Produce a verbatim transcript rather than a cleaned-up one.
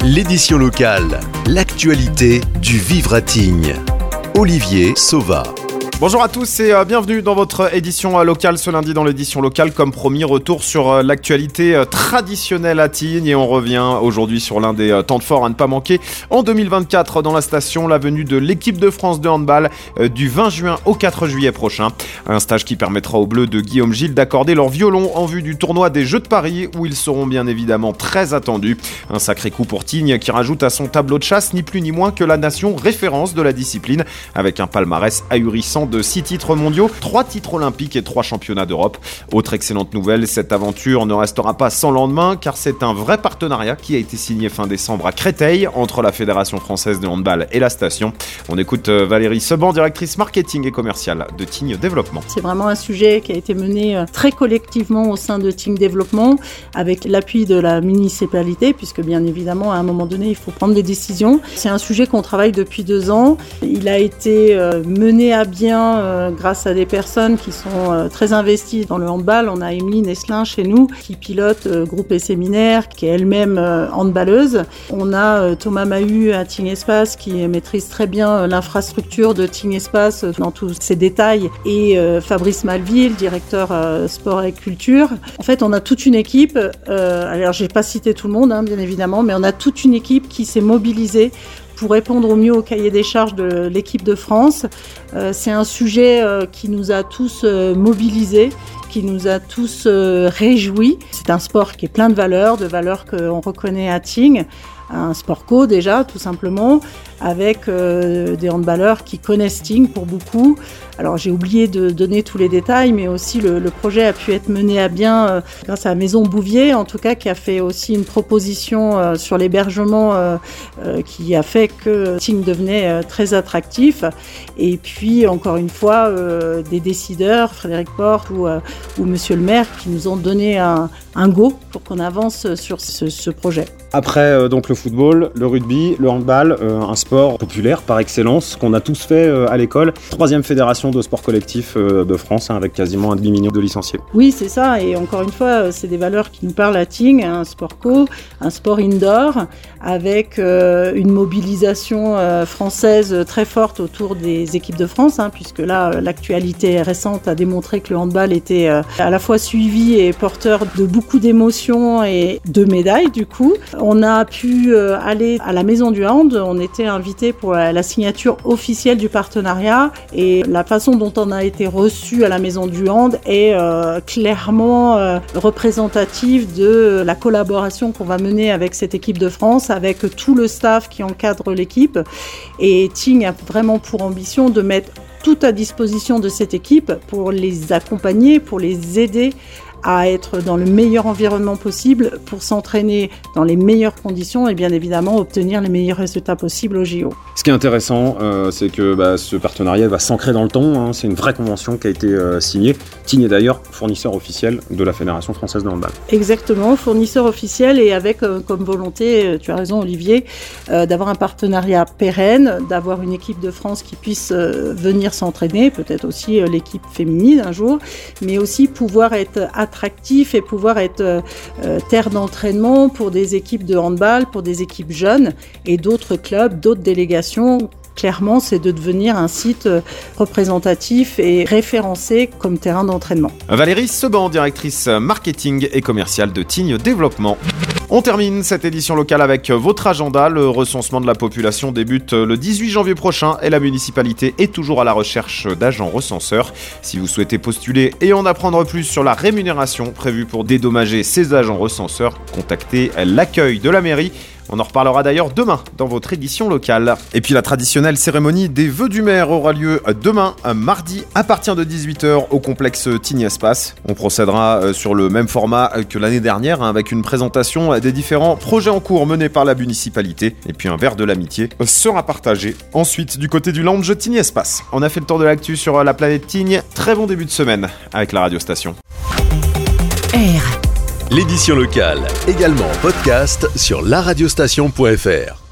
L'édition locale, l'actualité du vivre à Tignes. Olivier Sauva. Bonjour à tous et bienvenue dans votre édition locale. Ce lundi dans l'édition locale, comme promis, retour sur l'actualité traditionnelle à Tignes. Et on revient aujourd'hui sur l'un des temps forts à ne pas manquer. En deux mille vingt-quatre, dans la station, la venue de l'équipe de France de handball du vingt juin au quatre juillet prochain. Un stage qui permettra aux Bleus de Guillaume Gilles d'accorder leur violon en vue du tournoi des Jeux de Paris, où ils seront bien évidemment très attendus. Un sacré coup pour Tignes qui rajoute à son tableau de chasse ni plus ni moins que la nation référence de la discipline, avec un palmarès ahurissant de six titres mondiaux, trois titres olympiques et trois championnats d'Europe. Autre excellente nouvelle, cette aventure ne restera pas sans lendemain, car c'est un vrai partenariat qui a été signé fin décembre à Créteil entre la Fédération française de handball et la station. On écoute Valérie Seban, directrice marketing et commerciale de Tignes Développement. C'est vraiment un sujet qui a été mené très collectivement au sein de Tignes Développement, avec l'appui de la municipalité, puisque bien évidemment à un moment donné il faut prendre des décisions. C'est un sujet qu'on travaille depuis deux ans. Il a été mené à bien Euh, grâce à des personnes qui sont euh, très investies dans le handball. On a Émilie Nesselin chez nous qui pilote euh, groupe et séminaire, qui est elle-même euh, handballeuse. On a euh, Thomas Mahut à Tignes Espace qui maîtrise très bien euh, l'infrastructure de Tignes Espace euh, dans tous ses détails, et euh, Fabrice Malville, directeur euh, sport et culture. En fait, on a toute une équipe. Euh, alors, j'ai pas cité tout le monde, hein, bien évidemment, mais on a toute une équipe qui s'est mobilisée pour répondre au mieux au cahier des charges de l'équipe de France. Euh, c'est un sujet euh, qui nous a tous euh, mobilisés, qui nous a tous euh, réjouis. C'est un sport qui est plein de valeurs, de valeurs qu'on reconnaît à Tignes. Un sport co déjà, tout simplement, avec euh, des handballeurs qui connaissent Tignes pour beaucoup. Alors j'ai oublié de donner tous les détails, mais aussi le, le projet a pu être mené à bien euh, grâce à la Maison Bouvier, en tout cas, qui a fait aussi une proposition euh, sur l'hébergement euh, euh, qui a fait que Tignes devenait euh, très attractif. Et puis, encore une fois, euh, des décideurs, Frédéric Porte ou, euh, ou Monsieur le maire, qui nous ont donné un, un go pour qu'on avance sur ce, ce projet. Après euh, donc le football, le rugby, le handball, euh, un sport populaire par excellence qu'on a tous fait euh, à l'école. Troisième fédération de sport collectif euh, de France, hein, avec quasiment un demi-million de licenciés. Oui, c'est ça. Et encore une fois, c'est des valeurs qui nous parlent à Tignes. Un sport co, un sport indoor, avec euh, une mobilisation euh, française très forte autour des équipes de France, hein, puisque là, l'actualité récente a démontré que le handball était euh, à la fois suivi et porteur de beaucoup d'émotions et de médailles, du coup. On a pu aller à la Maison du Hand, on était invité pour la signature officielle du partenariat, et la façon dont on a été reçu à la Maison du Hand est euh, clairement euh, représentative de la collaboration qu'on va mener avec cette équipe de France, avec tout le staff qui encadre l'équipe. Et Tignes a vraiment pour ambition de mettre tout à disposition de cette équipe pour les accompagner, pour les aider à être dans le meilleur environnement possible pour s'entraîner dans les meilleures conditions et bien évidemment obtenir les meilleurs résultats possibles au J O. Ce qui est intéressant, euh, c'est que bah, ce partenariat va s'ancrer dans le temps, hein. C'est une vraie convention qui a été euh, signée. Tignes est d'ailleurs fournisseur officiel de la Fédération française de handball. Exactement, fournisseur officiel, et avec euh, comme volonté, tu as raison Olivier, euh, d'avoir un partenariat pérenne, d'avoir une équipe de France qui puisse euh, venir s'entraîner, peut-être aussi euh, l'équipe féminine un jour, mais aussi pouvoir être attractif et pouvoir être euh, terre d'entraînement pour des équipes de handball, pour des équipes jeunes et d'autres clubs, d'autres délégations. Clairement, c'est de devenir un site représentatif et référencé comme terrain d'entraînement. Valérie Seban, directrice marketing et commerciale de Tignes Développement. On termine cette édition locale avec votre agenda. Le recensement de la population débute le dix-huit janvier prochain et la municipalité est toujours à la recherche d'agents recenseurs. Si vous souhaitez postuler et en apprendre plus sur la rémunération prévue pour dédommager ces agents recenseurs, contactez l'accueil de la mairie. On en reparlera d'ailleurs demain dans votre édition locale. Et puis la traditionnelle cérémonie des vœux du maire aura lieu demain, mardi, à partir de dix-huit heures au complexe Tignes Espace. On procédera sur le même format que l'année dernière, avec une présentation des différents projets en cours menés par la municipalité. Et puis un verre de l'amitié sera partagé. Ensuite, du côté du lounge Tignes Espace. On a fait le tour de l'actu sur la planète Tignes. Très bon début de semaine avec la radio station. R. L'édition locale, également en podcast sur la radiostation point f r.